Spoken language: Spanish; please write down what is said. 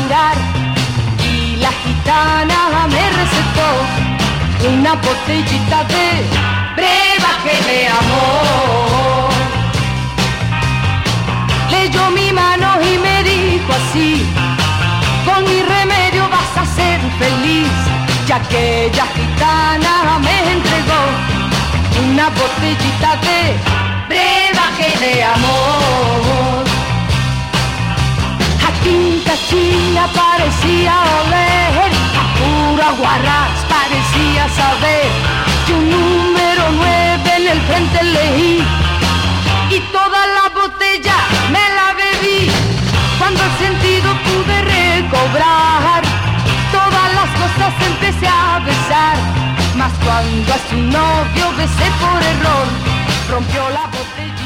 curar y la gitana me recetó una botellita de brebaje de amor. Leyó mi mano y me dijo así: con mi remedio vas a ser feliz. Y aquella gitana me entregó una botellita de brebaje de amor. A Quinta China parecía oler, a pura guarras parecía saber. Y un número 9 en el frente leí y toda la botella me la bebí. Cuando el sentido pude recobrar, todas las cosas empecé a besar. Mas cuando a su novio besé por error, rompió la botella.